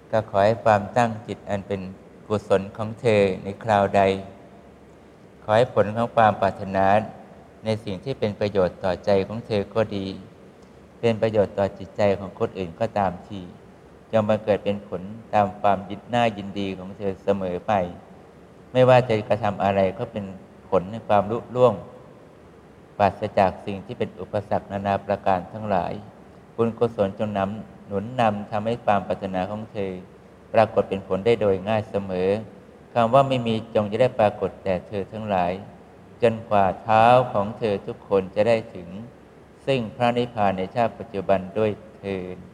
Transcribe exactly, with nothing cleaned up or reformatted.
ก็ขอให้ความตั้งจิตอันเป็นกุศลของเธอในคราวใดขอให้ผลของความปรารถนาในสิ่งที่เป็นประโยชน์ต่อใจของเธอก็ดีเป็นประโยชน์ต่อจิตใจของคนอื่นก็ตามทีจงบังเกิดเป็นผลตามความยินน่ายินดีของเธอเสมอไปไม่ว่าจะกระทำอะไรก็เป็นผลในความลุล่วงปราศจากสิ่งที่เป็นอุปสรรคนานาประการทั้งหลายบุญกุศลจงนำหนุนนำทำให้ความปรารถนาของเธอปรากฏเป็นผลได้โดยง่ายเสมอคำว่าไม่มีจงจะได้ปรากฏแต่เธอทั้งหลายจนกว่าเท้าของเธอทุกคนจะได้ถึงซึ่งพระนิพพานในชาติปัจจุบันด้วยเทอญ